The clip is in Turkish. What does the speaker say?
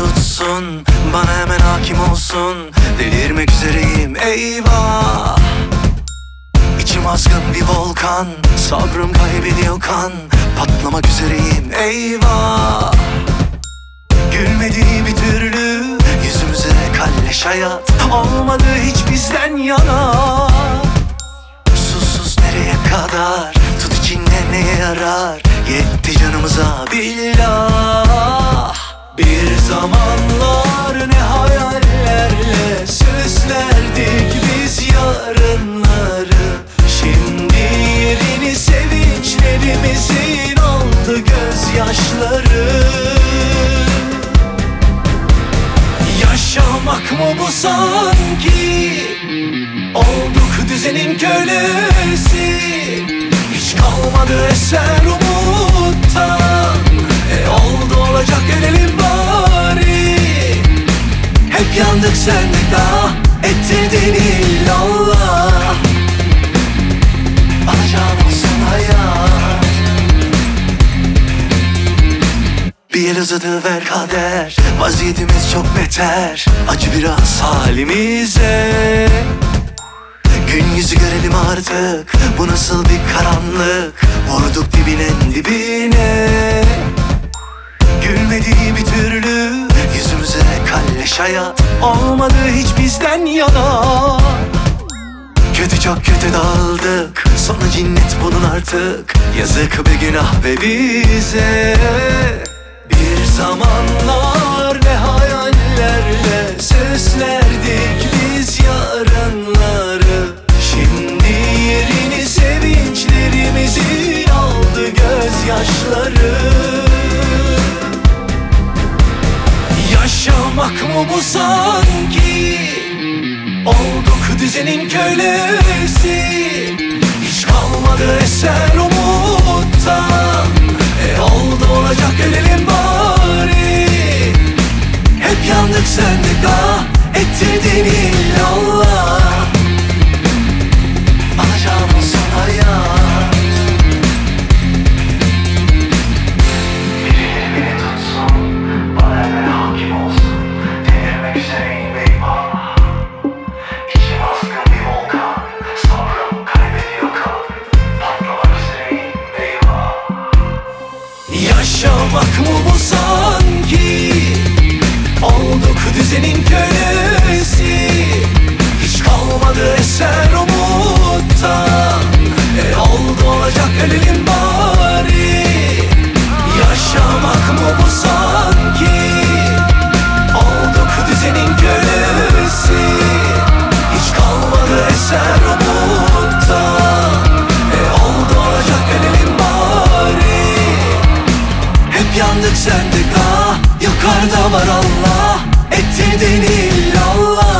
tutsun, bana hemen hakim olsun. Delirmek üzereyim eyvah. İçim azgın bir volkan, sabrım kaybediyor kan. Patlamak üzereyim eyvah. Gülmediği bir türlü yüzümüze kalleş hayat. Olmadı hiç bizden yana. Susuz nereye kadar, tut içinde neye yarar. Yetti canımıza billah. Bir zamanlar ne hayallerle süslerdik biz yarınları. Şimdi yerini sevinçlerimizin aldı gözyaşları. Yaşamak mı bu sanki? Olduk düzenin kölesi. Hiç kalmadı eser umuttan. Oldu olacak ölelim bari. Hep yandık sendik daha, ettirdin illallah. Alacağın olsun hayat. Bir el uzadı ver kader, vaziyetimiz çok beter. Acı biraz halimize. Gün yüzü görelim artık, bu nasıl bir karanlık. Vurduk dibinin dibine. Gülmediği bir türlü yüzümüze kalleş hayat. Olmadı hiç bizden yana. Kötü çok kötü dağıldık, sonu cinnet bunun artık. Yazık be günah be bize. Bir zamanlar ne hayallerle süslerdik biz yarınları. Şimdi yerini sevinçlerimizin aldı gözyaşları. Yaşamak mı bu sanki? Olduk düzenin kölesi. Hiç kalmadı eser umuttan. Oldu olacak ölelim bari. Hep yandık sendik ah, ettirdin illallah. Alacağın olsun hayat. Biri tutsun, bana hemen hakim olsun. Delirmek üzereyim eyvah. İçim azgın bir volkan, sabrım kaybediyor kan. Patlamak üzereyim eyvah. Yaşamak mı bu sanki? Olduk düzenin kölesi. Hiç kalmadı eser umuttan. Oldu olacak ölelim bari. Yaşamak mı bu sanki? Olduk düzenin kölesi. Hiç kalmadı eser umuttan. Oldu olacak ölelim bari. Hep yandık sendik ah, yukarıda var Allah, ettirdin illallah.